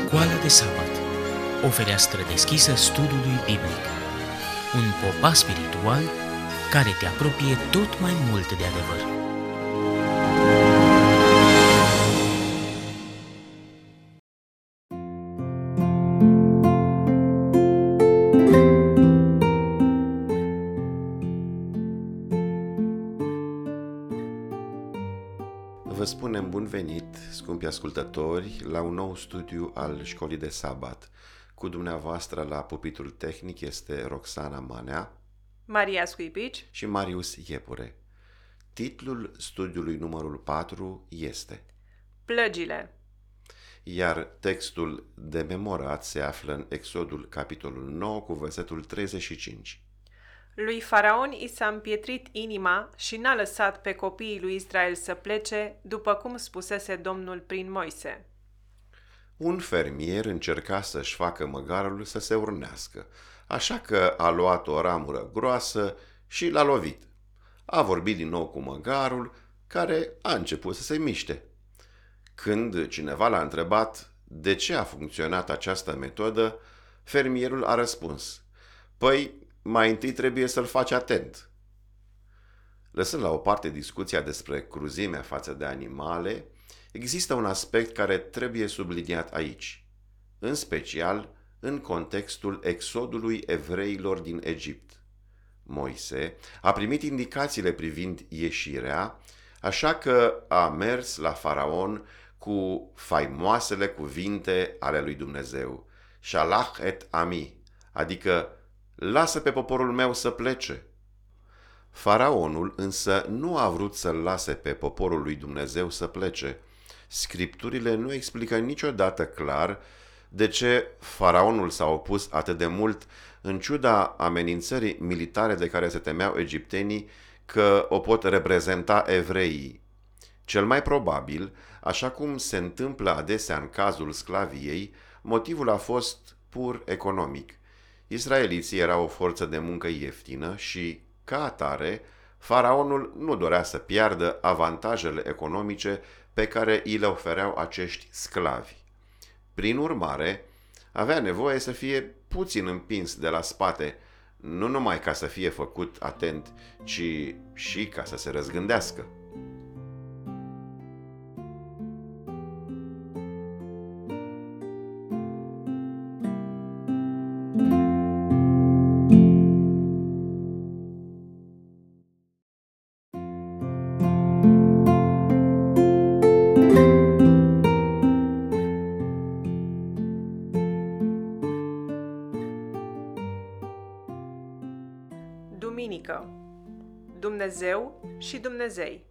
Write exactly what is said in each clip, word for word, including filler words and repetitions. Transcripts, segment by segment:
Școala de sabat, o fereastră deschisă studiului biblic. Un popas spiritual care te apropie tot mai mult de adevăr. Vă spunem bun venit, scumpi ascultători, la un nou studiu al Școlii de Sabat. Cu dumneavoastră la pupitrul tehnic este Roxana Manea, Maria Scuipici și Marius Iepure. Titlul studiului numărul patru este Plăgile. Iar textul de memorat se află în Exodul capitolul nouă cu versetul treizeci și cinci. Lui Faraon i s-a împietrit inima și n-a lăsat pe copiii lui Israel să plece, după cum spusese Domnul prin Moise. Un fermier încerca să-și facă măgarul să se urnească, așa că a luat o ramură groasă și l-a lovit. A vorbit din nou cu măgarul, care a început să se miște. Când cineva l-a întrebat de ce a funcționat această metodă, fermierul a răspuns: Păi, mai întâi trebuie să-l faci atent. Lăsând la o parte discuția despre cruzimea față de animale, există un aspect care trebuie subliniat aici, în special în contextul exodului evreilor din Egipt. Moise a primit indicațiile privind ieșirea, așa că a mers la Faraon cu faimoasele cuvinte ale lui Dumnezeu, Shalach et ami, adică lasă pe poporul meu să plece. Faraonul însă nu a vrut să-l lase pe poporul lui Dumnezeu să plece. Scripturile nu explică niciodată clar de ce Faraonul s-a opus atât de mult, în ciuda amenințării militare de care se temeau egiptenii că o pot reprezenta evreii. Cel mai probabil, așa cum se întâmplă adesea în cazul sclaviei, motivul a fost pur economic. Israeliții erau o forță de muncă ieftină și, ca atare, Faraonul nu dorea să piardă avantajele economice pe care îi le ofereau acești sclavi. Prin urmare, avea nevoie să fie puțin împins de la spate, nu numai ca să fie făcut atent, ci și ca să se răzgândească. Duminică. Dumnezeu și Dumnezei.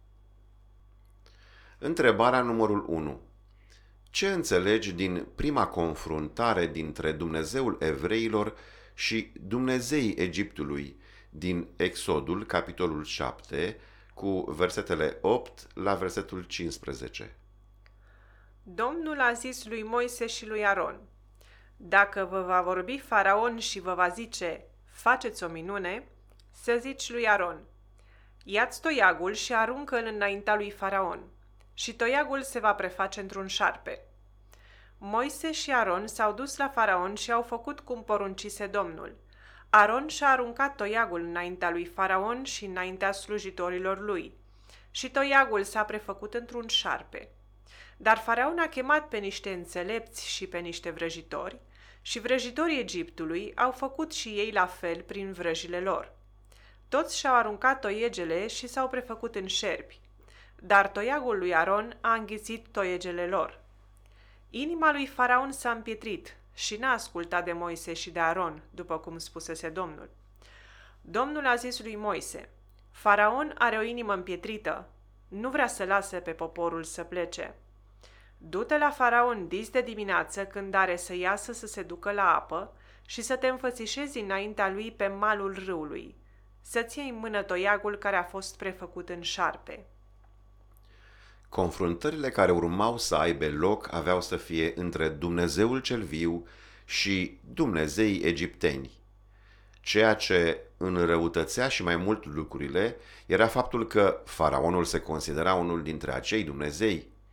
Întrebarea numărul unu. Ce înțelegi din prima confruntare dintre Dumnezeul evreilor și Dumnezeii Egiptului din Exodul, capitolul șapte, cu versetele opt la versetul cincisprezece? Domnul a zis lui Moise și lui Aron: Dacă vă va vorbi Faraon și vă va zice: faceți o minune, să zici lui Aron: ia-ți toiagul și aruncă-l înaintea lui Faraon, și toiagul se va preface într-un șarpe. Moise și Aron s-au dus la Faraon și au făcut cum poruncise Domnul. Aron și-a aruncat toiagul înaintea lui Faraon și înaintea slujitorilor lui, și toiagul s-a prefăcut într-un șarpe. Dar Faraon a chemat pe niște înțelepți și pe niște vrăjitori, și vrăjitorii Egiptului au făcut și ei la fel prin vrăjile lor. Toți și-au aruncat toiegele și s-au prefăcut în șerpi, dar toiagul lui Aron a înghițit toiegele lor. Inima lui Faraon s-a împietrit și n-a ascultat de Moise și de Aron, după cum spusese Domnul. Domnul a zis lui Moise: Faraon are o inimă împietrită, nu vrea să lase pe poporul să plece. Du-te la Faraon dis de dimineață când are să iasă să se ducă la apă și să te înfățișezi înaintea lui pe malul râului, să-ți iei în mână toiagul care a fost prefăcut în șarpe. Confruntările care urmau să aibă loc aveau să fie între Dumnezeul cel viu și Dumnezeii egipteni. Ceea ce înrăutățea și mai mult lucrurile era faptul că Faraonul se considera unul dintre acei Dumnezei.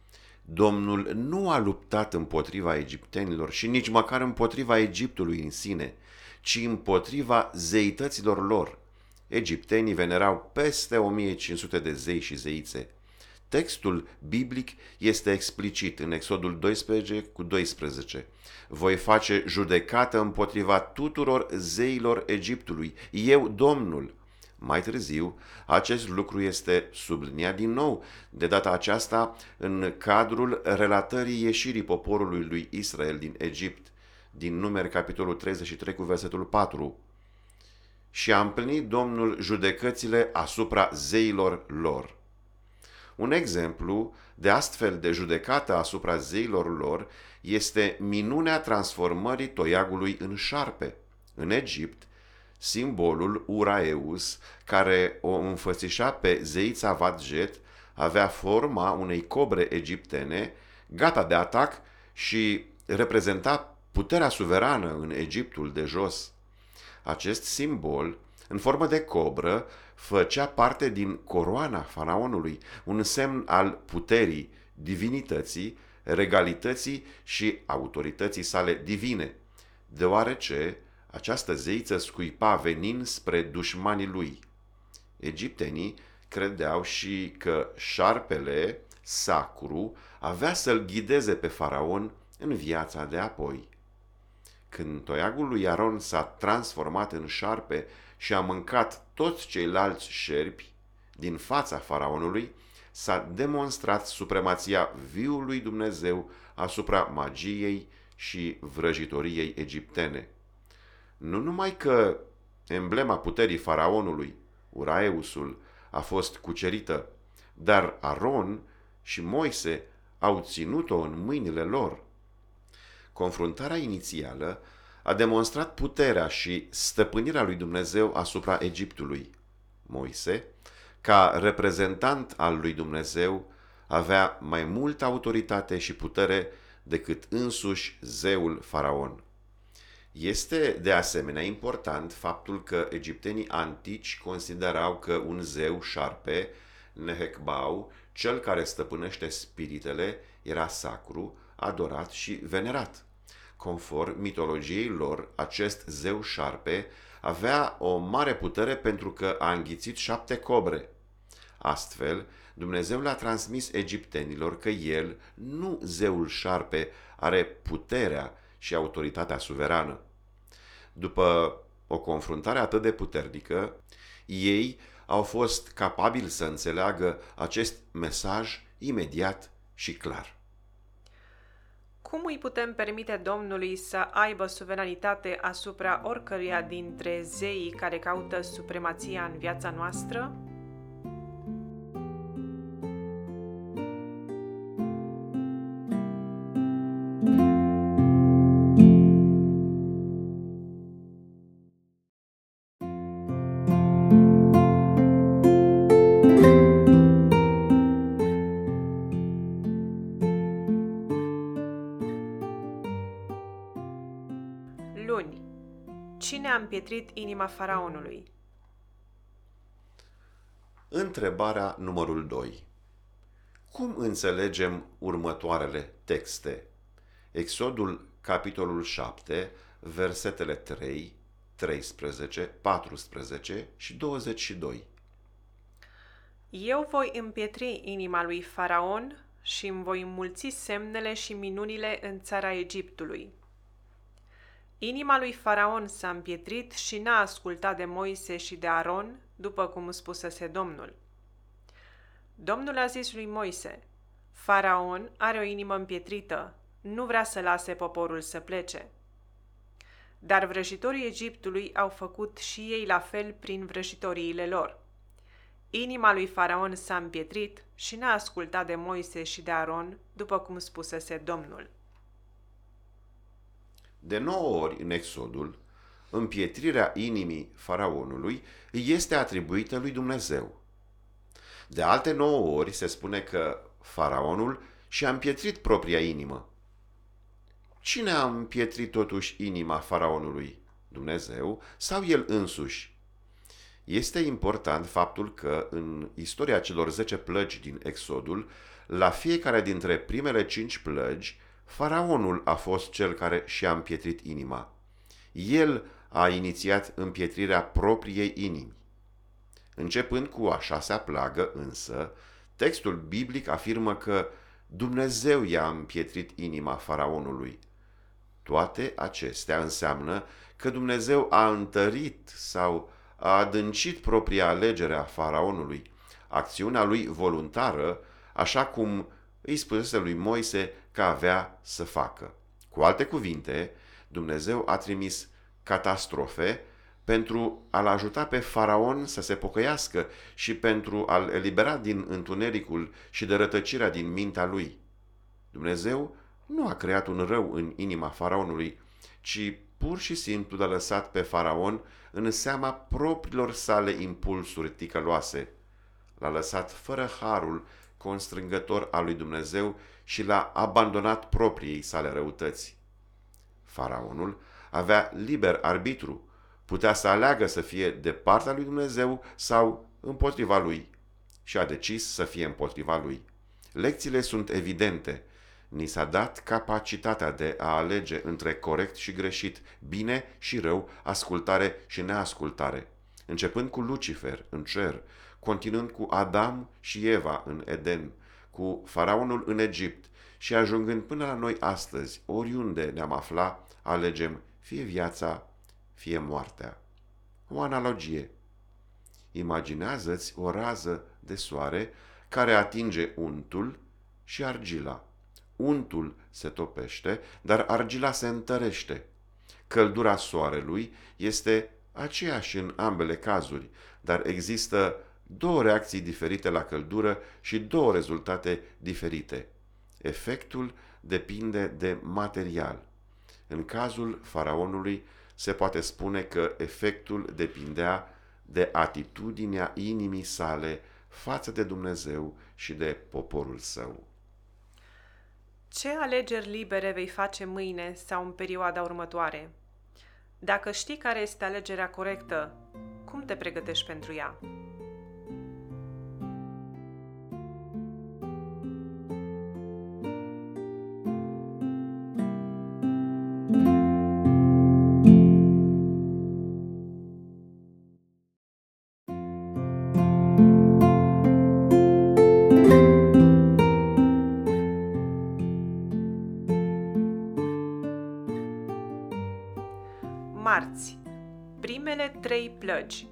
Domnul nu a luptat împotriva egiptenilor și nici măcar împotriva Egiptului în sine, ci împotriva zeităților lor. Egiptenii venerau peste o mie cinci sute de zei și zeițe. Textul biblic este explicit în Exodul doisprezece cu doisprezece. Voi face judecată împotriva tuturor zeilor Egiptului, eu Domnul. Mai târziu, acest lucru este subliniat din nou, de data aceasta în cadrul relatării ieșirii poporului lui Israel din Egipt, din Numeri capitolul treizeci și trei cu versetul patru. Și a împlinit Domnul judecățile asupra zeilor lor. Un exemplu de astfel de judecată asupra zeilor lor este minunea transformării toiagului în șarpe. În Egipt, simbolul Uraeus, care o înfățișa pe zeița Vadjet, avea forma unei cobre egiptene, gata de atac și reprezenta puterea suverană în Egiptul de jos. Acest simbol, în formă de cobră, făcea parte din coroana faraonului, un semn al puterii, divinității, regalității și autorității sale divine, deoarece această zeiță scuipa venind spre dușmanii lui. Egiptenii credeau și că șarpele sacru avea să-l ghideze pe faraon în viața de apoi. Când toiagul lui Aron s-a transformat în șarpe și a mâncat toți ceilalți șerpi din fața faraonului, s-a demonstrat supremația viului Dumnezeu asupra magiei și vrăjitoriei egiptene. Nu numai că emblema puterii faraonului, Uraeusul, a fost cucerită, dar Aron și Moise au ținut-o în mâinile lor. Confruntarea inițială a demonstrat puterea și stăpânirea lui Dumnezeu asupra Egiptului. Moise, ca reprezentant al lui Dumnezeu, avea mai multă autoritate și putere decât însuși zeul faraon. Este de asemenea important faptul că egiptenii antici considerau că un zeu șarpe, Nehecbau, cel care stăpânește spiritele, era sacru, adorat și venerat. Conform mitologiei lor, acest zeu șarpe avea o mare putere pentru că a înghițit șapte cobre. Astfel, Dumnezeu le-a transmis egiptenilor că el, nu zeul șarpe, are puterea și autoritatea suverană. După o confruntare atât de puternică, ei au fost capabili să înțeleagă acest mesaj imediat și clar. Cum îi putem permite Domnului să aibă suveranitate asupra oricăruia dintre zeii care caută supremația în viața noastră? Luni. Cine a împietrit inima faraonului? Întrebarea numărul doi. Cum înțelegem următoarele texte? Exodul, capitolul șapte, versetele trei, treisprezece, paisprezece și douăzeci și doi. Eu voi împietri inima lui Faraon și îmi voi înmulți semnele și minunile în țara Egiptului. Inima lui Faraon s-a împietrit și n-a ascultat de Moise și de Aron, după cum spusese Domnul. Domnul a zis lui Moise: Faraon are o inimă împietrită, nu vrea să lase poporul să plece. Dar vrăjitorii Egiptului au făcut și ei la fel prin vrăjitoriile lor. Inima lui Faraon s-a împietrit și n-a ascultat de Moise și de Aron, după cum spusese Domnul. De nouă ori în Exodul, împietrirea inimii faraonului este atribuită lui Dumnezeu. De alte nouă ori se spune că faraonul și-a împietrit propria inimă. Cine a împietrit totuși inima faraonului? Dumnezeu sau el însuși? Este important faptul că în istoria celor zece plăgi din Exodul, La fiecare dintre primele cinci plăgi, faraonul a fost cel care și-a împietrit inima. El a inițiat împietrirea propriei inimi. Începând cu a șasea plagă, însă, textul biblic afirmă că Dumnezeu i-a împietrit inima faraonului. Toate acestea înseamnă că Dumnezeu a întărit sau a adâncit propria alegere a faraonului, acțiunea lui voluntară, așa cum îi spusese lui Moise că avea să facă. Cu alte cuvinte, Dumnezeu a trimis catastrofe pentru a-l ajuta pe faraon să se pocăiască și pentru a-l elibera din întunericul și de rătăcirea din mintea lui. Dumnezeu nu a creat un rău în inima faraonului, ci pur și simplu l-a lăsat pe faraon în seama propriilor sale impulsuri ticăloase. L-a lăsat fără harul constrângător al lui Dumnezeu și l-a abandonat propriei sale răutăți. Faraonul avea liber arbitru, putea să aleagă să fie de partea lui Dumnezeu sau împotriva lui și a decis să fie împotriva lui. Lecțiile sunt evidente. Ni s-a dat capacitatea de a alege între corect și greșit, bine și rău, ascultare și neascultare, începând cu Lucifer în cer, continuând cu Adam și Eva în Eden, cu faraonul în Egipt și ajungând până la noi astăzi, oriunde ne-am afla, alegem fie viața, fie moartea. O analogie. Imaginează-ți o rază de soare care atinge untul și argila. Untul se topește, dar argila se întărește. Căldura soarelui este aceeași în ambele cazuri, dar există două reacții diferite la căldură și două rezultate diferite. Efectul depinde de material. În cazul faraonului se poate spune că efectul depindea de atitudinea inimii sale față de Dumnezeu și de poporul său. Ce alegeri libere vei face mâine sau în perioada următoare? Dacă știi care este alegerea corectă, cum te pregătești pentru ea? Marți. Primele trei plăgi.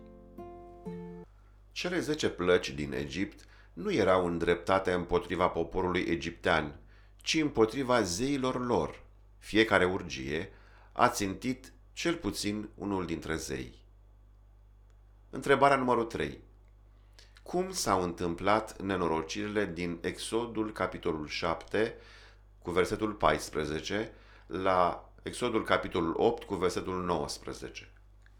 Cele zece plăci din Egipt nu erau îndreptate împotriva poporului egiptean, ci împotriva zeilor lor. Fiecare urgie a țintit cel puțin unul dintre zei. Întrebarea numărul trei. Cum s-au întâmplat nenorocirile din Exodul, capitolul șapte, cu versetul paisprezece, la Exodul, capitolul opt, cu versetul nouăsprezece?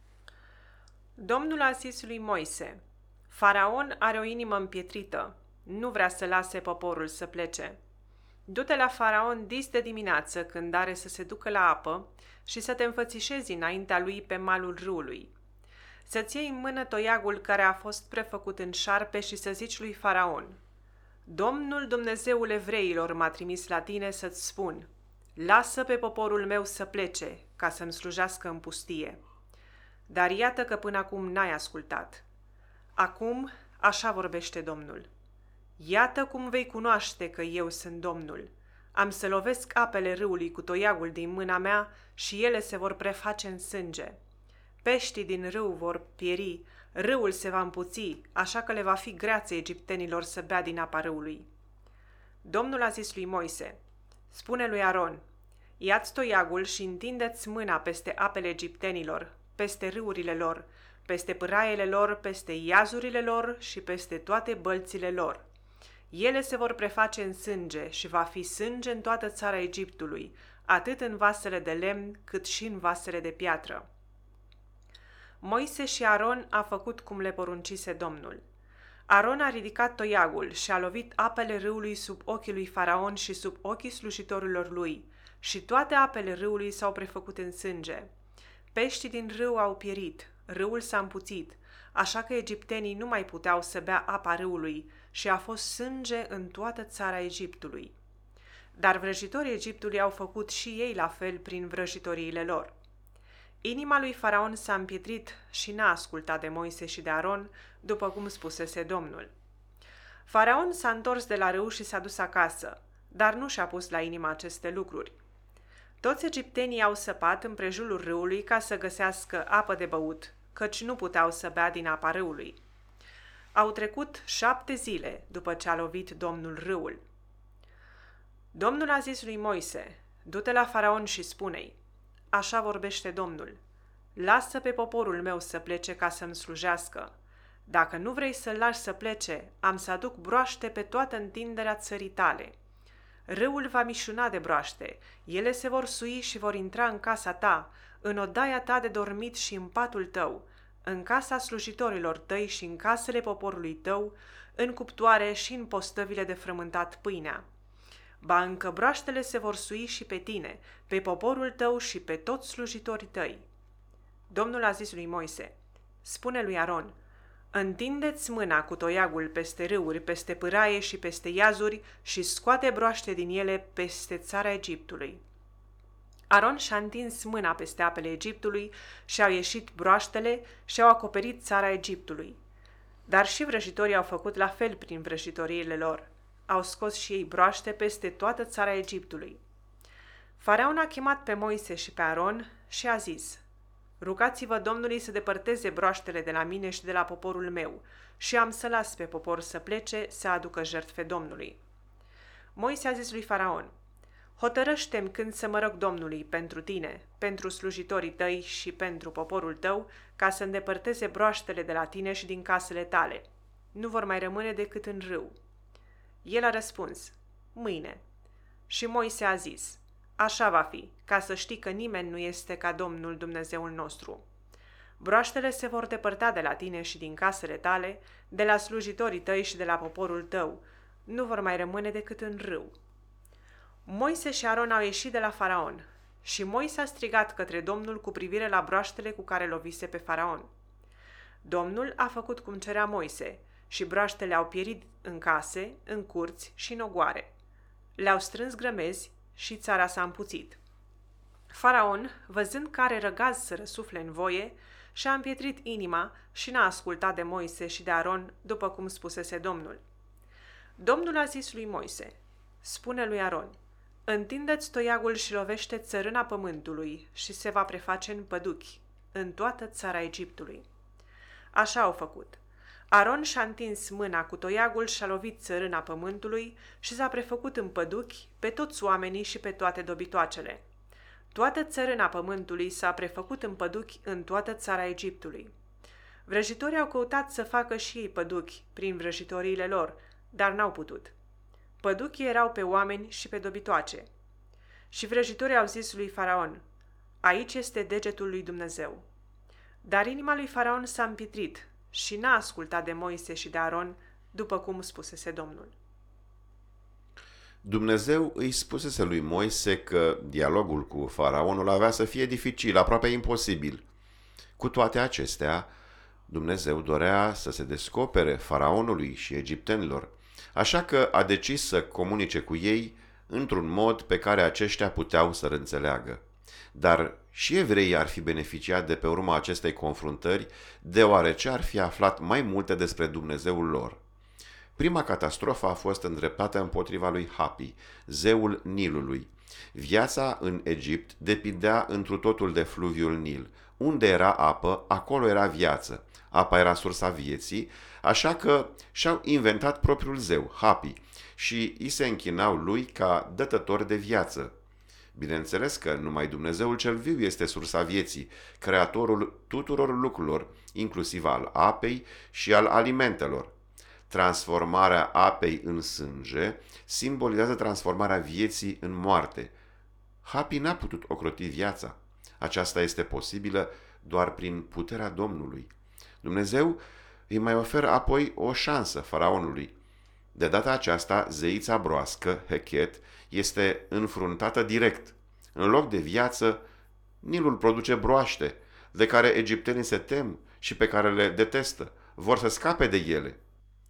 Domnul a zis lui Moise: Faraon are o inimă împietrită, nu vrea să lase poporul să plece. Du-te la Faraon dis de dimineață, când are să se ducă la apă, și să te înfățișezi înaintea lui pe malul râului. Să-ți iei în mână toiagul care a fost prefăcut în șarpe și să zici lui Faraon: Domnul Dumnezeul evreilor m-a trimis la tine să-ți spun: lasă pe poporul meu să plece, ca să-mi slujească în pustie. Dar iată că până acum n-ai ascultat. Acum așa vorbește Domnul: iată cum vei cunoaște că eu sunt Domnul. Am să lovesc apele râului cu toiagul din mâna mea și ele se vor preface în sânge. Peștii din râu vor pieri, râul se va împuți, așa că le va fi greață egiptenilor să bea din apa râului. Domnul a zis lui Moise: spune lui Aron: ia-ți toiagul și întinde-ți mâna peste apele egiptenilor, peste râurile lor, peste pâraiele lor, peste iazurile lor și peste toate bălțile lor. Ele se vor preface în sânge și va fi sânge în toată țara Egiptului, atât în vasele de lemn cât și în vasele de piatră. Moise și Aron a făcut cum le poruncise Domnul. Aron a ridicat toiagul și a lovit apele râului sub ochii lui Faraon și sub ochii slujitorilor lui, și toate apele râului s-au prefăcut în sânge. Peștii din râu au pierit, râul s-a împuțit, așa că egiptenii nu mai puteau să bea apa râului și a fost sânge în toată țara Egiptului. Dar vrăjitorii Egiptului au făcut și ei la fel prin vrăjitoriile lor. Inima lui Faraon s-a împietrit și n-a ascultat de Moise și de Aron, după cum spusese Domnul. Faraon s-a întors de la râu și s-a dus acasă, dar nu și-a pus la inimă aceste lucruri. Toți egiptenii au săpat împrejurul râului ca să găsească apă de băut, căci nu puteau să bea din apa râului. Au trecut șapte zile după ce a lovit Domnul râul. Domnul a zis lui Moise: du-te la Faraon și spune-i: așa vorbește Domnul, lasă pe poporul meu să plece ca să-mi slujească. Dacă nu vrei să-l lași să plece, am să aduc broaște pe toată întinderea țării tale. Râul va mișuna de broaște, ele se vor sui și vor intra în casa ta, în odaia ta de dormit și în patul tău, în casa slujitorilor tăi și în casele poporului tău, în cuptoare și în postăvile de frământat pâinea. Ba încă broaștele se vor sui și pe tine, pe poporul tău și pe toți slujitorii tăi. Domnul a zis lui Moise: spune lui Aron: întindeți mâna cu toiagul peste râuri, peste pâraie și peste iazuri și scoate broaște din ele peste țara Egiptului. Aron și-a întins mâna peste apele Egiptului și au ieșit broaștele și au acoperit țara Egiptului. Dar și vrăjitorii au făcut la fel prin vrăjitoriile lor. Au scos și ei broaște peste toată țara Egiptului. Faraon a chemat pe Moise și pe Aron și a zis: rugați-vă Domnului să depărteze broaștele de la mine și de la poporul meu, și am să las pe popor să plece să aducă jertfe Domnului. Moise a zis lui Faraon: hotărăște-mi când să mă rog Domnului pentru tine, pentru slujitorii tăi și pentru poporul tău, ca să îndepărteze broaștele de la tine și din casele tale. Nu vor mai rămâne decât în râu. El a răspuns: mâine. Și Moise a zis: așa va fi, ca să știi că nimeni nu este ca Domnul Dumnezeul nostru. Broaștele se vor depărta de la tine și din casele tale, de la slujitorii tăi și de la poporul tău. Nu vor mai rămâne decât în râu. Moise și Aron au ieșit de la Faraon și Moise a strigat către Domnul cu privire la broaștele cu care lovise pe Faraon. Domnul a făcut cum cerea Moise și broaștele au pierit în case, în curți și în ogoare. Le-au strâns grămezi și țara s-a împuțit. Faraon, văzând că are răgaz să răsufle în voie, și-a împietrit inima și n-a ascultat de Moise și de Aron, după cum spusese Domnul. Domnul a zis lui Moise: spune lui Aron: întinde-ți toiagul și lovește țărâna pământului și se va preface în păduchi, în toată țara Egiptului. Așa au făcut. Aron și-a întins mâna cu toiagul și a lovit țărâna pământului și s-a prefăcut în păduchi pe toți oamenii și pe toate dobitoacele. Toată țărâna pământului s-a prefăcut în păduchi în toată țara Egiptului. Vrăjitorii au căutat să facă și ei păduchi prin vrăjitoriile lor, dar n-au putut. Păduchii erau pe oameni și pe dobitoace. Și vrăjitorii au zis lui Faraon: aici este degetul lui Dumnezeu. Dar inima lui Faraon s-a împietrit și n-a ascultat de Moise și de Aron, după cum spusese Domnul. Dumnezeu îi spusese lui Moise că dialogul cu faraonul avea să fie dificil, aproape imposibil. Cu toate acestea, Dumnezeu dorea să se descopere faraonului și egiptenilor, așa că a decis să comunice cu ei într-un mod pe care aceștia puteau să-l înțeleagă. Dar și evreii ar fi beneficiat de pe urma acestei confruntări, deoarece ar fi aflat mai multe despre Dumnezeul lor. Prima catastrofă a fost îndreptată împotriva lui Hapi, zeul Nilului. Viața în Egipt depindea întru totul de fluviul Nil. Unde era apă, acolo era viață. Apa era sursa vieții, așa că și-au inventat propriul zeu, Hapi, și îi se închinau lui ca dătător de viață. Bineînțeles că numai Dumnezeul cel viu este sursa vieții, creatorul tuturor lucrurilor, inclusiv al apei și al alimentelor. Transformarea apei în sânge simbolizează transformarea vieții în moarte. Hapi n-a putut ocroti viața. Aceasta este posibilă doar prin puterea Domnului. Dumnezeu îi mai oferă apoi o șansă faraonului. De data aceasta, zeița broască, Hechet, este înfruntată direct. În loc de viață, Nilul produce broaște, de care egiptenii se tem și pe care le detestă. Vor să scape de ele.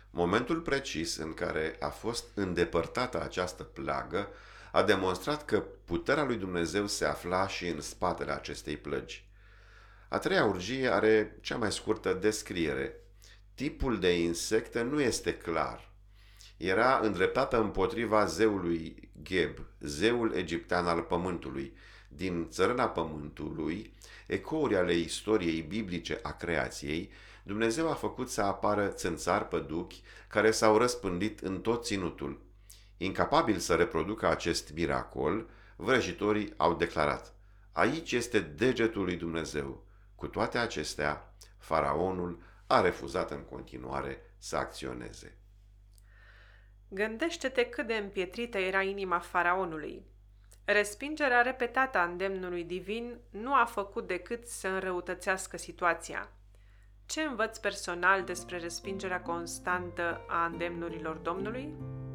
Momentul precis în care a fost îndepărtată această plagă a demonstrat că puterea lui Dumnezeu se afla și în spatele acestei plăgi. A treia urgie are cea mai scurtă descriere. Tipul de insectă nu este clar. Era îndreptată împotriva zeului Geb, zeul egiptean al pământului. Din țărâna pământului, ecouri ale istoriei biblice a creației, Dumnezeu a făcut să apară țânțari păduchi care s-au răspândit în tot ținutul. Incapabil să reproducă acest miracol, vrăjitorii au declarat: aici este degetul lui Dumnezeu. Cu toate acestea, faraonul a refuzat în continuare să acționeze. Gândește-te cât de împietrită era inima faraonului. Respingerea repetată a îndemnului divin nu a făcut decât să înrăutățească situația. Ce învăț personal despre respingerea constantă a îndemnurilor Domnului?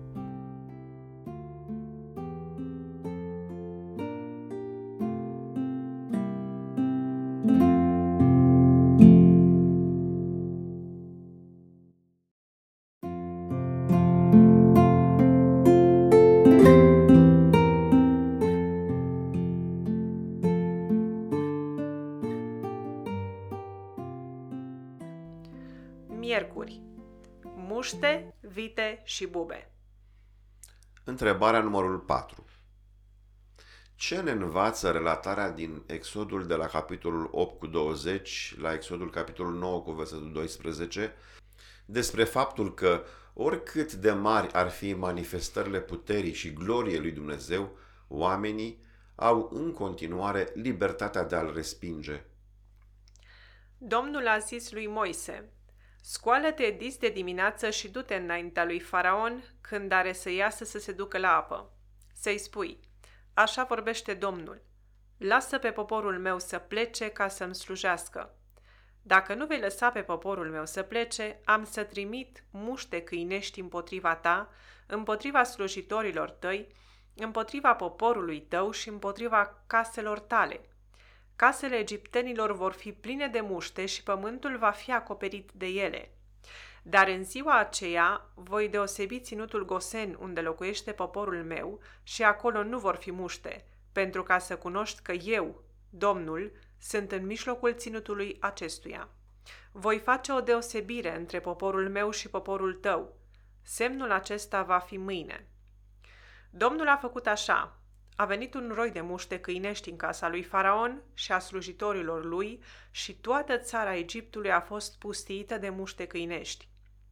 Miercuri. Muște, vite și bube. Întrebarea numărul patru. Ce ne învață relatarea din Exodul de la capitolul opt cu douăzeci la Exodul capitolul nouă cu versetul doisprezece despre faptul că, oricât de mari ar fi manifestările puterii și gloriei lui Dumnezeu, oamenii au în continuare libertatea de a-L respinge? Domnul a zis lui Moise: scoală-te dis de dimineață și du-te înaintea lui Faraon când are să iasă să se ducă la apă. Să-i spui: așa vorbește Domnul, lasă pe poporul meu să plece ca să-mi slujească. Dacă nu vei lăsa pe poporul meu să plece, am să trimit muște câinești împotriva ta, împotriva slujitorilor tăi, împotriva poporului tău și împotriva caselor tale. Casele egiptenilor vor fi pline de muște și pământul va fi acoperit de ele. Dar în ziua aceea voi deosebi ținutul Gosen unde locuiește poporul meu și acolo nu vor fi muște, pentru ca să cunoști că eu, Domnul, sunt în mijlocul ținutului acestuia. Voi face o deosebire între poporul meu și poporul tău. Semnul acesta va fi mâine. Domnul a făcut așa. A venit un roi de muște câinești în casa lui Faraon și a slujitorilor lui și toată țara Egiptului a fost pustiită de muște câinești.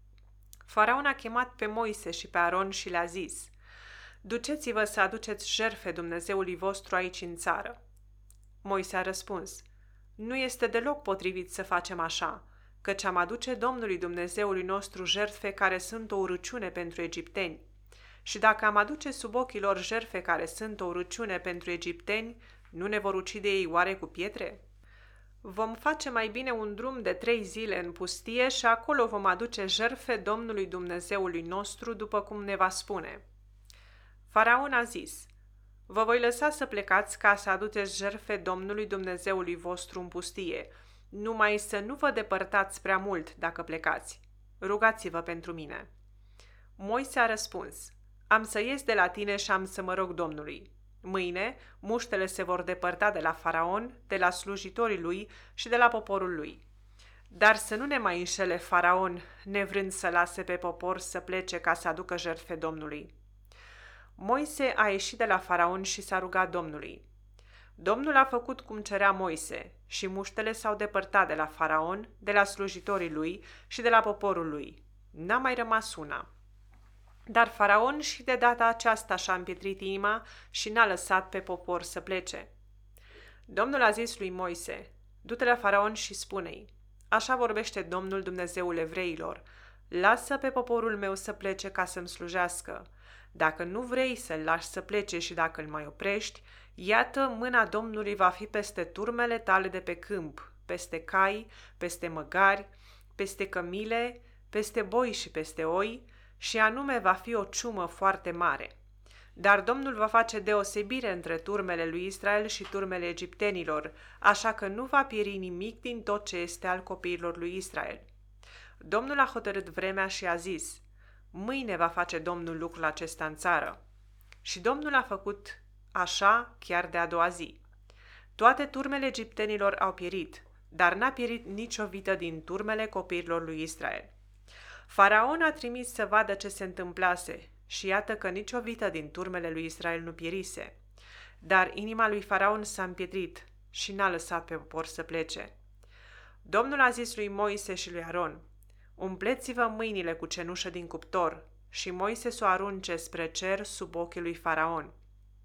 Faraon a chemat pe Moise și pe Aron și le-a zis: duceți-vă să aduceți jertfe Dumnezeului vostru aici în țară. Moise a răspuns: nu este deloc potrivit să facem așa, căci am aduce Domnului Dumnezeului nostru jertfe care sunt o urăciune pentru egipteni. Și dacă am aduce sub ochii lor jertfe care sunt o urăciune pentru egipteni, nu ne vor ucide ei oare cu pietre? Vom face mai bine un drum de trei zile în pustie și acolo vom aduce jertfe Domnului Dumnezeului nostru, după cum ne va spune. Faraon a zis: vă voi lăsa să plecați ca să aduceți jertfe Domnului Dumnezeului vostru în pustie, numai să nu vă depărtați prea mult dacă plecați. Rugați-vă pentru mine. Moise a răspuns: am să ies de la tine și am să mă rog Domnului. Mâine muștele se vor depărta de la Faraon, de la slujitorii lui și de la poporul lui. Dar să nu ne mai înșele Faraon, nevrând să lase pe popor să plece ca să aducă jertfe Domnului. Moise a ieșit de la Faraon și s-a rugat Domnului. Domnul a făcut cum cerea Moise și muștele s-au depărtat de la Faraon, de la slujitorii lui și de la poporul lui. N-a mai rămas una. Dar Faraon și de data aceasta și-a împietrit inima și n-a lăsat pe popor să plece. Domnul a zis lui Moise: du-te la Faraon și spune-i: așa vorbește Domnul Dumnezeul evreilor, lasă pe poporul meu să plece ca să-mi slujească. Dacă nu vrei să-l lași să plece și dacă îl mai oprești, iată, mâna Domnului va fi peste turmele tale de pe câmp, peste cai, peste măgari, peste cămile, peste boi și peste oi, și anume va fi o ciumă foarte mare. Dar Domnul va face deosebire între turmele lui Israel și turmele egiptenilor, așa că nu va pieri nimic din tot ce este al copiilor lui Israel. Domnul a hotărât vremea și a zis: mâine va face Domnul lucrul acesta în țară. Și Domnul a făcut așa chiar de a doua zi. Toate turmele egiptenilor au pierit, dar n-a pierit nicio vită din turmele copiilor lui Israel. Faraon a trimis să vadă ce se întâmplase și iată că nicio vită din turmele lui Israel nu pierise. Dar inima lui Faraon s-a împietrit și n-a lăsat pe popor să plece. Domnul a zis lui Moise și lui Aron: umpleți-vă mâinile cu cenușă din cuptor și Moise s-o arunce spre cer sub ochii lui Faraon.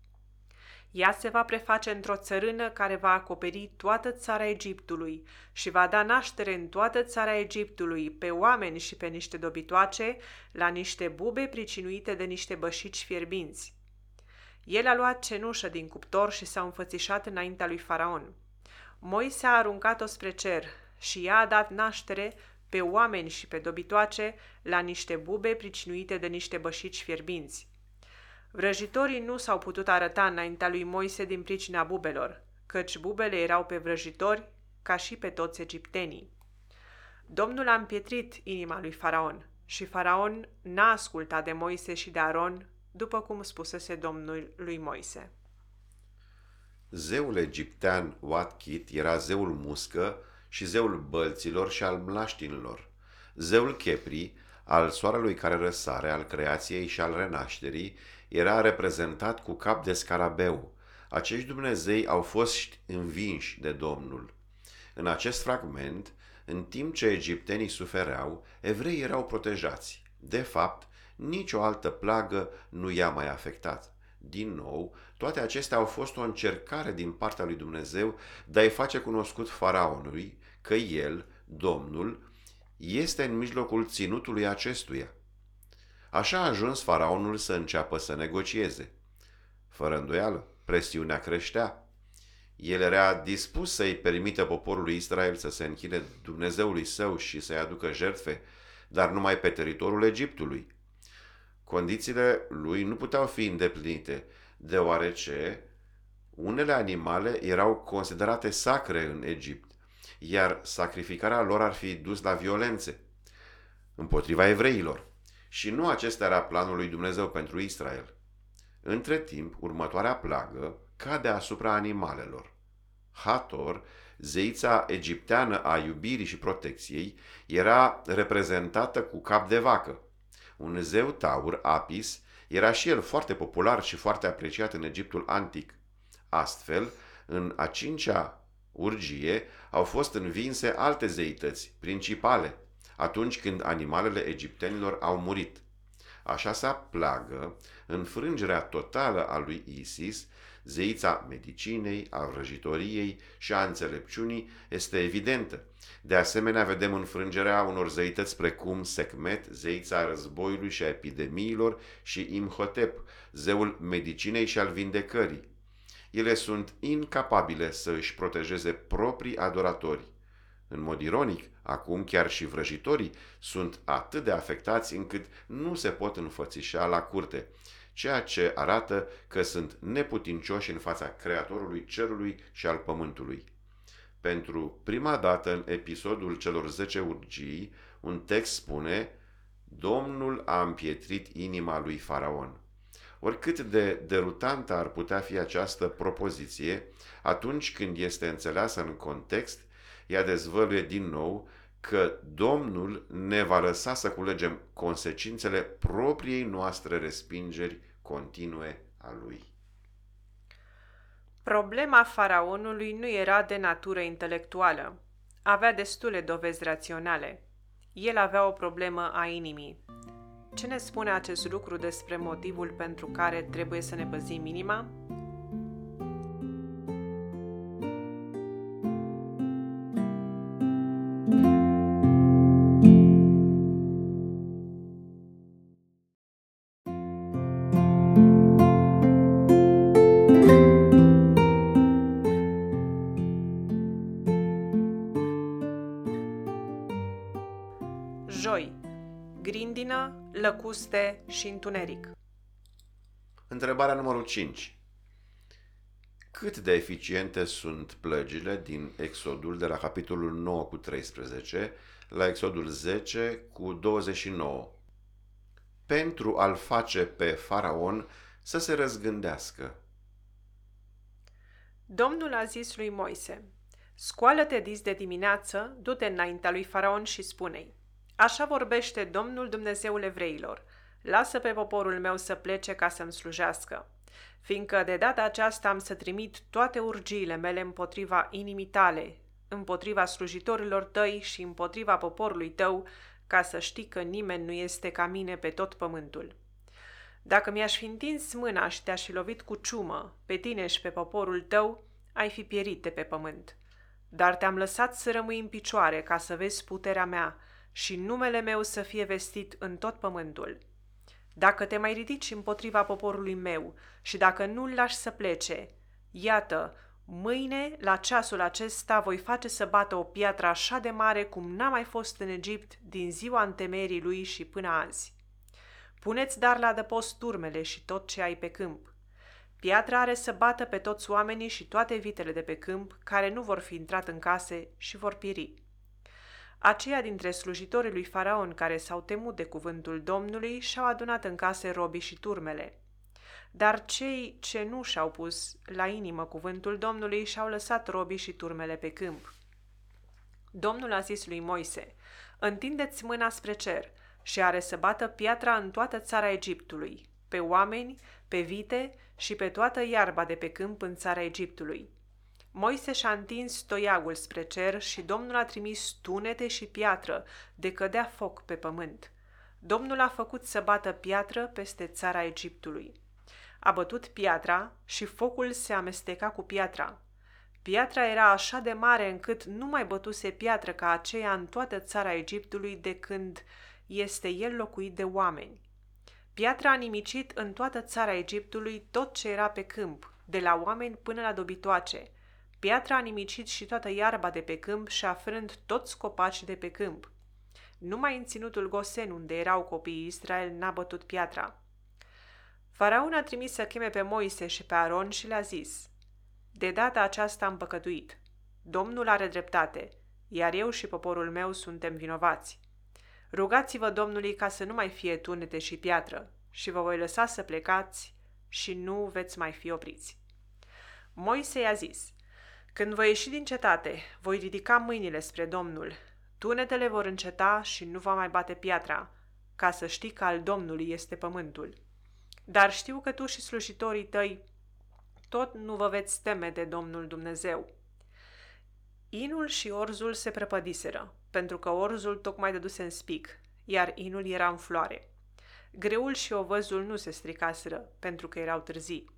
Ea se va preface într-o țărână care va acoperi toată țara Egiptului și va da naștere în toată țara Egiptului pe oameni și pe niște dobitoace, la niște bube pricinuite de niște bășici fierbinți. El a luat cenușă din cuptor și s-a înfățișat înaintea lui Faraon. Moise a aruncat-o spre cer și ea a dat naștere pe oameni și pe dobitoace, la niște bube pricinuite de niște bășici fierbinți. Vrăjitorii nu s-au putut arăta înaintea lui Moise din pricina bubelor, căci bubele erau pe vrăjitori ca și pe toți egiptenii. Domnul a împietrit inima lui Faraon și Faraon n-a ascultat de Moise și de Aron, după cum spusese Domnul lui Moise. Zeul egiptean Uat-Chit era zeul muscă și zeul bălților și al mlaștinilor. Zeul Chepri, al soarelui care răsare, al creației și al renașterii, era reprezentat cu cap de scarabeu. Acești Dumnezei au fost învinși de Domnul. În acest fragment, în timp ce egiptenii sufereau, evreii erau protejați. De fapt, nicio altă plagă nu i-a mai afectat. Din nou, toate acestea au fost o încercare din partea lui Dumnezeu de a-i face cunoscut faraonului că el, Domnul, este în mijlocul ținutului acestuia. Așa a ajuns faraonul să înceapă să negocieze. Fără îndoială, presiunea creștea. El era dispus să-i permită poporului Israel să se închine Dumnezeului său și să-i aducă jertfe, dar numai pe teritoriul Egiptului. Condițiile lui nu puteau fi îndeplinite, deoarece unele animale erau considerate sacre în Egipt, iar sacrificarea lor ar fi dus la violențe împotriva evreilor. Și nu acesta era planul lui Dumnezeu pentru Israel. Între timp, următoarea plagă cade asupra animalelor. Hator, zeița egipteană a iubirii și protecției, era reprezentată cu cap de vacă. Un zeu taur, Apis, era și el foarte popular și foarte apreciat în Egiptul antic. Astfel, în a cincea urgie au fost învinse alte zeități principale, atunci când animalele egiptenilor au murit. Așa sa plagă, înfrângerea totală a lui Isis, zeița medicinei, a vrăjitoriei și a înțelepciunii, este evidentă. De asemenea, vedem înfrângerea unor zeități precum Sekhmet, zeița războiului și a epidemiilor, și Imhotep, zeul medicinei și al vindecării. Ele sunt incapabile să își protejeze proprii adoratori. În mod ironic, acum chiar și vrăjitorii sunt atât de afectați încât nu se pot înfățișa la curte, ceea ce arată că sunt neputincioși în fața Creatorului cerului și al pământului. Pentru prima dată în episodul celor zece urgii, un text spune: Domnul a împietrit inima lui Faraon. Oricât de derutantă ar putea fi această propoziție, atunci când este înțeleasă în context, ea dezvăluie din nou că Domnul ne va lăsa să culegem consecințele propriei noastre respingeri continue a Lui. Problema faraonului nu era de natură intelectuală. Avea destule dovezi raționale. El avea o problemă a inimii. Ce ne spune acest lucru despre motivul pentru care trebuie să ne păzim inima? Joi. Grindină, lăcuste și întuneric. Întrebarea numărul cinci. Cât de eficiente sunt plăgile din Exodul de la capitolul nouă cu treisprezece, la Exodul zece cu douăzeci și nouă, pentru a-l face pe Faraon să se răzgândească. Domnul a zis lui Moise: scoală-te dis de dimineață, du-te înaintea lui Faraon și spune-i: așa vorbește Domnul Dumnezeul evreilor, lasă pe poporul meu să plece ca să-mi slujească, fiindcă de data aceasta am să trimit toate urgiile mele împotriva inimii tale, împotriva slujitorilor tăi și împotriva poporului tău, ca să știi că nimeni nu este ca mine pe tot pământul. Dacă mi-aș fi întins mâna și te-aș fi lovit cu ciumă pe tine și pe poporul tău, ai fi pierit de pe pământ. Dar te-am lăsat să rămâi în picioare ca să vezi puterea mea și numele meu să fie vestit în tot pământul. Dacă te mai ridici împotriva poporului meu și dacă nu-l lași să plece, iată, mâine, la ceasul acesta, voi face să bată o piatră așa de mare cum n-a mai fost în Egipt din ziua întemeierii lui și până azi. Puneți dar la adăpost turmele și tot ce ai pe câmp. Piatra are să bată pe toți oamenii și toate vitele de pe câmp, care nu vor fi intrat în case și vor pieri. Aceia dintre slujitorii lui Faraon care s-au temut de cuvântul Domnului și-au adunat în case robii și turmele. Dar cei ce nu și-au pus la inimă cuvântul Domnului și-au lăsat robii și turmele pe câmp. Domnul a zis lui Moise: întindeți mâna spre cer și are să bată piatra în toată țara Egiptului, pe oameni, pe vite și pe toată iarba de pe câmp în țara Egiptului. Moise și-a întins toiagul spre cer și Domnul a trimis tunete și piatră, de cădea foc pe pământ. Domnul a făcut să bată piatră peste țara Egiptului. A bătut piatra și focul se amesteca cu piatra. Piatra era așa de mare încât nu mai bătuse piatră ca aceea în toată țara Egiptului de când este el locuit de oameni. Piatra a nimicit în toată țara Egiptului tot ce era pe câmp, de la oameni până la dobitoace. Piatra a nimicit și toată iarba de pe câmp și a frânt toți copacii de pe câmp. Numai în ținutul Gosen, unde erau copiii Israel, n-a bătut piatra. Faraon a trimis să cheme pe Moise și pe Aron și le-a zis: de data aceasta am păcătuit. Domnul are dreptate, iar eu și poporul meu suntem vinovați. Rugați-vă Domnului ca să nu mai fie tunete și piatră și vă voi lăsa să plecați și nu veți mai fi opriți. Moise i-a zis: când voi ieși din cetate, voi ridica mâinile spre Domnul. Tunetele vor înceta și nu va mai bate piatra, ca să știi că al Domnului este pământul. Dar știu că tu și slujitorii tăi tot nu vă veți teme de Domnul Dumnezeu. Inul și orzul se prăpădiseră, pentru că orzul tocmai dăduse în spic, iar inul era în floare. Greul și ovăzul nu se stricaseră, pentru că erau târzii.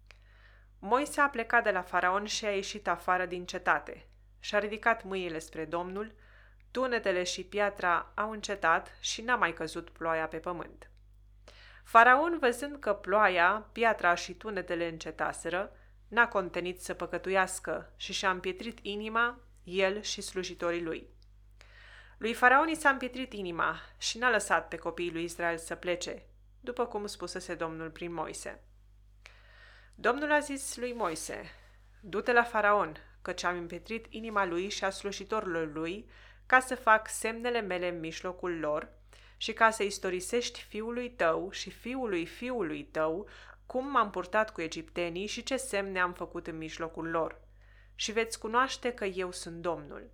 Moise a plecat de la Faraon și a ieșit afară din cetate. Și-a ridicat mâinile spre Domnul, tunetele și piatra au încetat și n-a mai căzut ploaia pe pământ. Faraon, văzând că ploaia, piatra și tunetele încetaseră, n-a contenit să păcătuiască și și-a împietrit inima, el și slujitorii lui. Lui Faraon i s-a împietrit inima și n-a lăsat pe copiii lui Israel să plece, după cum spusese Domnul prin Moise. Domnul a zis lui Moise: du-te la Faraon, căci am împietrit inima lui și a slujitorilor lui, ca să fac semnele mele în mijlocul lor și ca să istorisești fiului tău și fiului fiului tău cum m-am purtat cu egiptenii și ce semne am făcut în mijlocul lor. Și veți cunoaște că eu sunt Domnul.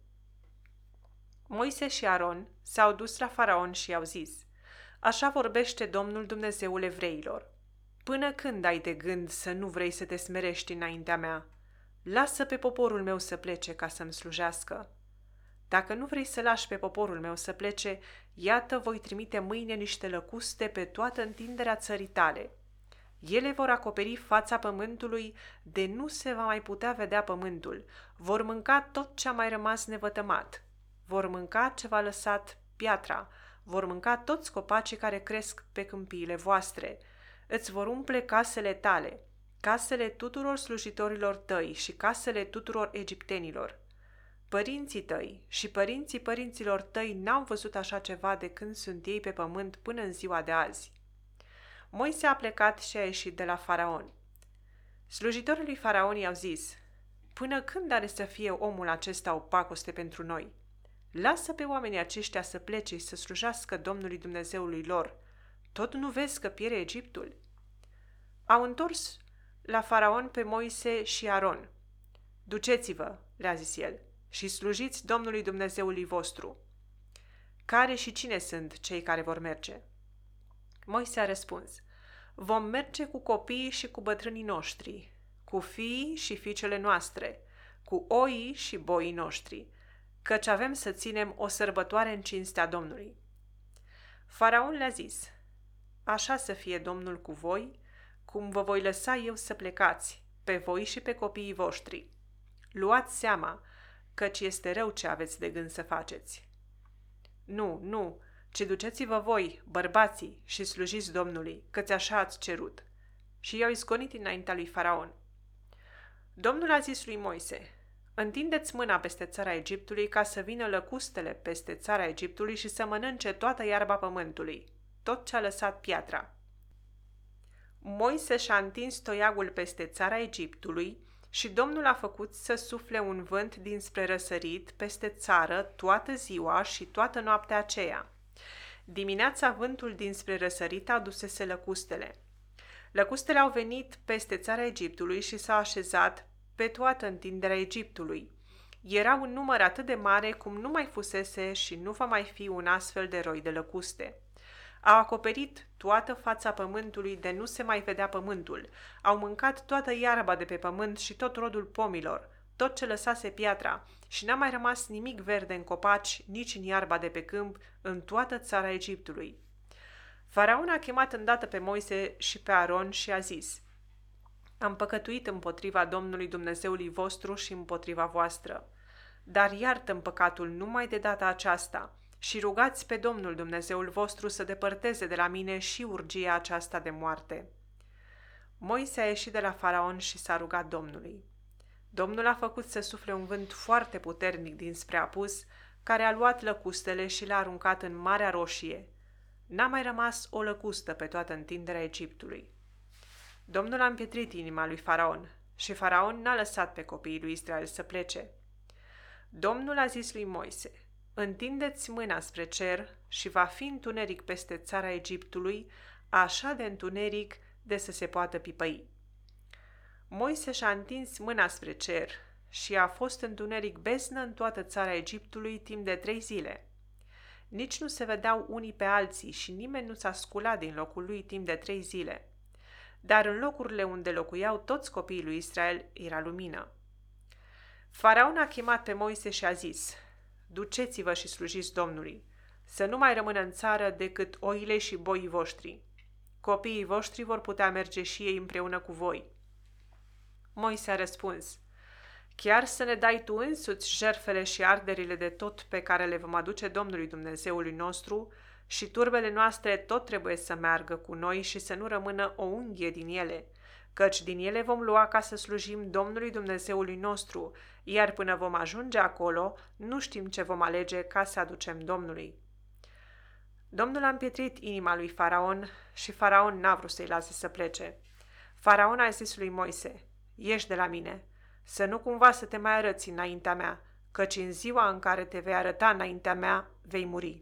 Moise și Aron s-au dus la Faraon și i-au zis: așa vorbește Domnul Dumnezeul evreilor. Până când ai de gând să nu vrei să te smerești înaintea mea? Lasă pe poporul meu să plece ca să-mi slujească. Dacă nu vrei să lași pe poporul meu să plece, iată voi trimite mâine niște lăcuste pe toată întinderea țării tale. Ele vor acoperi fața pământului de nu se va mai putea vedea pământul. Vor mânca tot ce a mai rămas nevătămat. Vor mânca ce v-a lăsat piatra. Vor mânca toți copacii care cresc pe câmpiile voastre. Îți vor umple casele tale, casele tuturor slujitorilor tăi și casele tuturor egiptenilor. Părinții tăi și părinții părinților tăi n-au văzut așa ceva de când sunt ei pe pământ până în ziua de azi. Moise a plecat și a ieșit de la Faraon. Slujitorii lui Faraon i-au zis: până când are să fie omul acesta o pacoste pentru noi? lasă pe oamenii aceștia să plece și să slujească Domnului Dumnezeului lor. Tot nu vezi că piere Egiptul?" Au întors la faraon pe Moise și Aron. Duceți-vă, le-a zis el, și slujiți Domnului Dumnezeului vostru. Care și cine sunt cei care vor merge? Moise a răspuns, vom merge cu copiii și cu bătrânii noștri, cu fiii și fiicele noastre, cu oii și boii noștri, căci avem să ținem o sărbătoare în cinstea Domnului. Faraon le-a zis, așa să fie Domnul cu voi, cum vă voi lăsa eu să plecați, pe voi și pe copiii voștri. Luați seama, căci este rău ce aveți de gând să faceți. Nu, nu, ci duceți-vă voi, bărbații, și slujiți Domnului, căci așa ați cerut. Și i-au izgonit înaintea lui Faraon. Domnul a zis lui Moise, întindeți mâna peste țara Egiptului ca să vină lăcustele peste țara Egiptului și să mănânce toată iarba pământului, tot ce a lăsat piatra. Moise și-a întins toiagul peste țara Egiptului și Domnul a făcut să sufle un vânt dinspre răsărit peste țară toată ziua și toată noaptea aceea. Dimineața vântul dinspre răsărit adusese lăcustele. Lăcustele au venit peste țara Egiptului și s-au așezat pe toată întinderea Egiptului. Era un număr atât de mare cum nu mai fusese și nu va mai fi un astfel de roi de lăcuste. Au acoperit toată fața pământului de nu se mai vedea pământul. Au mâncat toată iarba de pe pământ și tot rodul pomilor, tot ce lăsase piatra, și n-a mai rămas nimic verde în copaci, nici în iarba de pe câmp, în toată țara Egiptului. Faraon a chemat îndată pe Moise și pe Aron și a zis, am păcătuit împotriva Domnului Dumnezeului vostru și împotriva voastră, dar iartă-mi păcatul numai de data aceasta și rugați pe Domnul Dumnezeul vostru să depărteze de la mine și urgia aceasta de moarte. Moise a ieșit de la Faraon și s-a rugat Domnului. Domnul a făcut să sufle un vânt foarte puternic dinspre apus, care a luat lăcustele și le-a aruncat în Marea Roșie. N-a mai rămas o lăcustă pe toată întinderea Egiptului. Domnul a împietrit inima lui Faraon și Faraon n-a lăsat pe copiii lui Israel să plece. Domnul a zis lui Moise, întindeți mâna spre cer și va fi întuneric peste țara Egiptului, așa de întuneric de să se poată pipăi. Moise și-a întins mâna spre cer și a fost întuneric beznă în toată țara Egiptului timp de trei zile. Nici nu se vedeau unii pe alții și nimeni nu s-a sculat din locul lui timp de trei zile. Dar în locurile unde locuiau toți copiii lui Israel era lumină. Faraon a chemat pe Moise și a zis, duceți-vă și slujiți Domnului, să nu mai rămână în țară decât oile și boii voștri. Copiii voștri vor putea merge și ei împreună cu voi. Moise a răspuns, chiar să ne dai tu însuți jertfele și arderile de tot pe care le vom aduce Domnului Dumnezeului nostru și turbele noastre tot trebuie să meargă cu noi și să nu rămână o unghie din ele, căci din ele vom lua ca să slujim Domnului Dumnezeului nostru, iar până vom ajunge acolo, nu știm ce vom alege ca să aducem Domnului. Domnul a împietrit inima lui Faraon și Faraon n-a vrut să-i lase să plece. Faraon a zis lui Moise, ieși de la mine, să nu cumva să te mai arăți înaintea mea, căci în ziua în care te vei arăta înaintea mea, vei muri.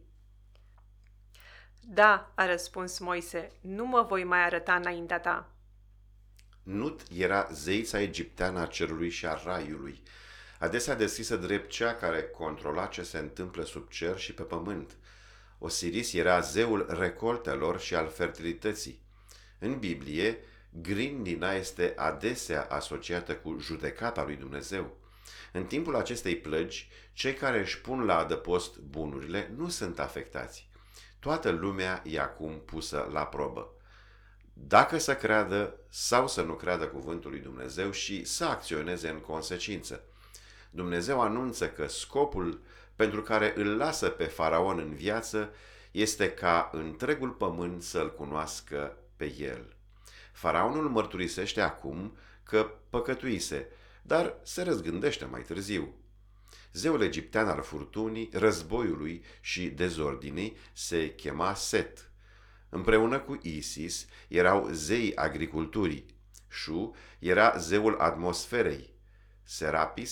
Da, a răspuns Moise, nu mă voi mai arăta înaintea ta. Nut era zeița egipteană a cerului și a raiului, adesea descrisă drept cea care controla ce se întâmplă sub cer și pe pământ. Osiris era zeul recoltelor și al fertilității. În Biblie, grindina este adesea asociată cu judecata lui Dumnezeu. În timpul acestei plăgi, cei care își pun la adăpost bunurile nu sunt afectați. Toată lumea e acum pusă la probă. Dacă să creadă sau să nu creadă cuvântul lui Dumnezeu și să acționeze în consecință. Dumnezeu anunță că scopul pentru care îl lasă pe Faraon în viață este ca întregul pământ să-l cunoască pe el. Faraonul mărturisește acum că păcătuise, dar se răzgândește mai târziu. Zeul egiptean al furtunii, războiului și dezordinii se chema Set. Împreună cu Isis erau zeii agriculturii. Shu era zeul atmosferei. Serapis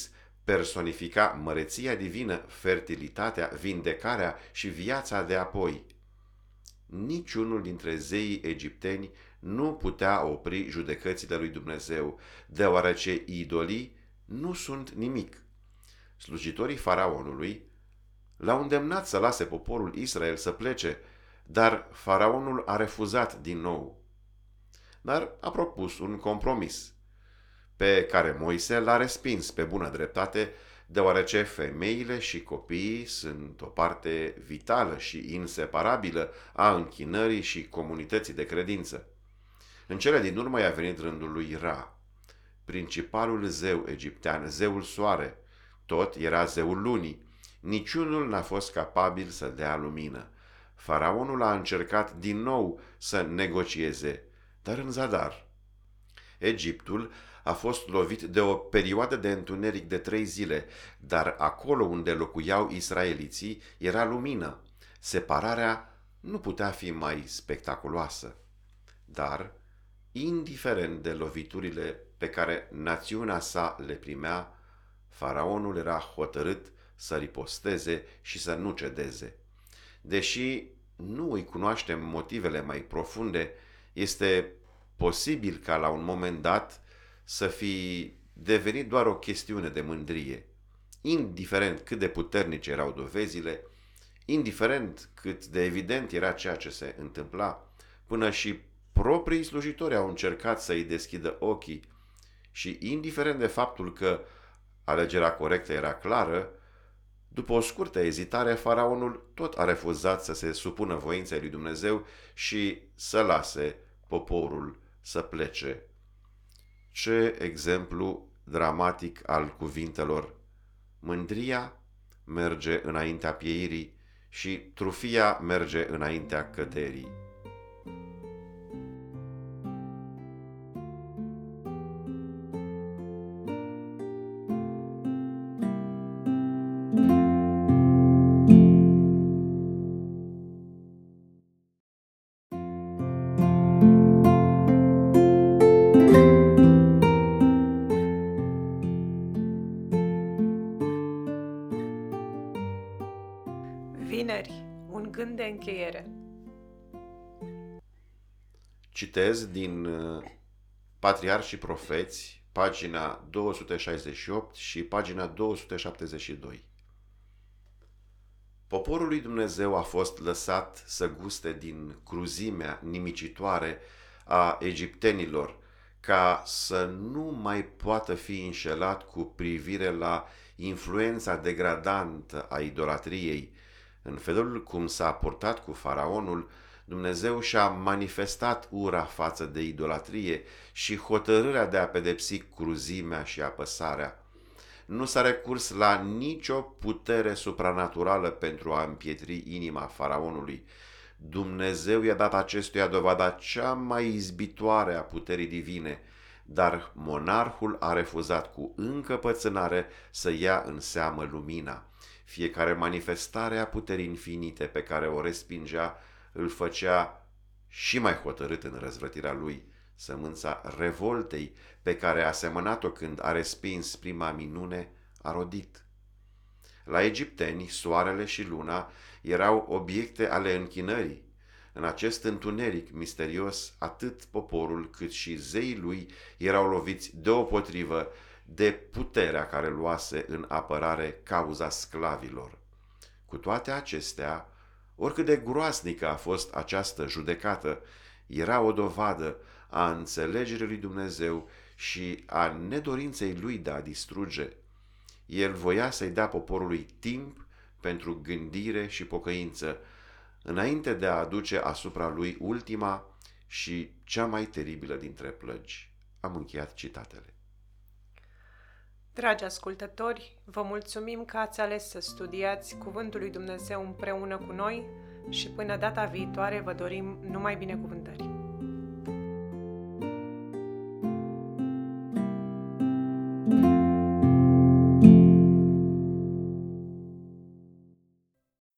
personifica măreția divină, fertilitatea, vindecarea și viața de apoi. Niciunul dintre zeii egipteni nu putea opri judecățile lui Dumnezeu, deoarece idolii nu sunt nimic. Slujitorii faraonului l-au îndemnat să lase poporul Israel să plece, dar faraonul a refuzat din nou. Dar a propus un compromis, pe care Moise l-a respins pe bună dreptate, deoarece femeile și copiii sunt o parte vitală și inseparabilă a închinării și comunității de credință. În cele din urmă i-a venit rândul lui Ra, principalul zeu egiptean, zeul soare, tot era zeul lunii. Niciunul n-a fost capabil să dea lumină. Faraonul a încercat din nou să negocieze, dar în zadar. Egiptul a fost lovit de o perioadă de întuneric de trei zile, dar acolo unde locuiau israeliții era lumină. Separarea nu putea fi mai spectaculoasă. Dar, indiferent de loviturile pe care națiunea sa le primea, faraonul era hotărât să riposteze și să nu cedeze. Deși nu îi cunoaștem motivele mai profunde, este posibil ca la un moment dat să fi devenit doar o chestiune de mândrie. Indiferent cât de puternice erau dovezile, indiferent cât de evident era ceea ce se întâmpla, până și proprii slujitori au încercat să îi deschidă ochii și indiferent de faptul că alegerea corectă era clară, după o scurtă ezitare, faraonul tot a refuzat să se supună voinței lui Dumnezeu și să lase poporul să plece. Ce exemplu dramatic al cuvintelor! Mândria merge înaintea pieirii și trufia merge înaintea căderii. Vineri, un gând de încheiere. Citez din Patriarhi și Profeți, pagina două sute șaizeci și opt și pagina două sute șaptezeci și doi. Poporul lui Dumnezeu a fost lăsat să guste din cruzimea nimicitoare a egiptenilor, ca să nu mai poată fi înșelat cu privire la influența degradantă a idolatriei. În felul cum s-a purtat cu faraonul, Dumnezeu și-a manifestat ura față de idolatrie și hotărârea de a pedepsi cruzimea și apăsarea. Nu s-a recurs la nicio putere supranaturală pentru a împietri inima faraonului. Dumnezeu i-a dat acestuia dovada cea mai izbitoare a puterii divine, dar monarhul a refuzat cu încăpățânare să ia în seamă lumina. Fiecare manifestare a puterii infinite pe care o respingea îl făcea și mai hotărât în răzvrătirea lui. Sămânța revoltei pe care a semănat-o când a respins prima minune a rodit. La egipteni, soarele și luna erau obiecte ale închinării. În acest întuneric misterios, atât poporul cât și zeii lui erau loviți deopotrivă de puterea care luase în apărare cauza sclavilor. Cu toate acestea, oricât de groasnică a fost această judecată, era o dovadă a înțelegerii lui Dumnezeu și a nedorinței lui de a distruge. El voia să-i dea poporului timp pentru gândire și pocăință, înainte de a aduce asupra lui ultima și cea mai teribilă dintre plăgi. Am încheiat citatele. Dragi ascultători, vă mulțumim că ați ales să studiați Cuvântul lui Dumnezeu împreună cu noi și până data viitoare vă dorim numai binecuvântări.